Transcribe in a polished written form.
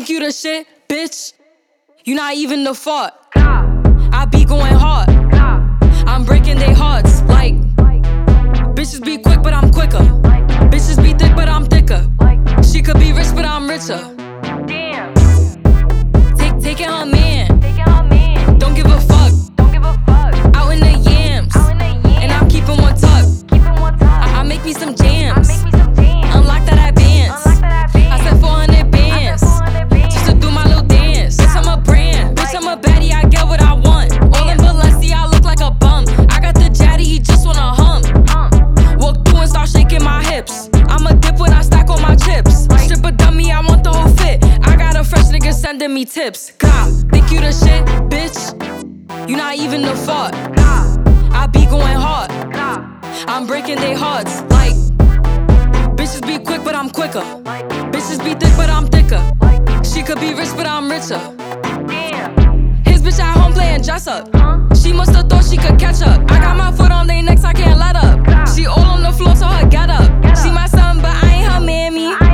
Think you the shit, bitch? You not even the fault. I be going hard. I'm breaking their hearts like bitches be quick, but I'm quicker. Bitches be thick, but I'm thicker. She could be rich, but I'm richer. Taking her man. Don't give a fuck. Out in the yams. And I'm keeping one tuck. I make me some jams. Unlock that bands. I said 400 bands. Just to do my little dance. Bitch, I'm a brand. Bitch, I'm a baddie. I get what I want. All in Valencia, I look like a bum. I got the jaddy, he just wanna hum. Walk through and start shaking my hips. I'm a dip when I stack all my chips. Strip a dummy, I want the whole fit. I got a fresh nigga sending me tips. God, think you the shit, bitch? You not even the fault. I be going hard. I'm breaking their hearts like bitches be quick, but I'm quicker. Bitches be thick, but I'm thicker. She could be rich, but I'm richer. His bitch at home playing dress up. She musta thought she could catch up. I got my foot on their necks, I can't let up. She all on the floor, so her get up. She my son, but I ain't her mammy.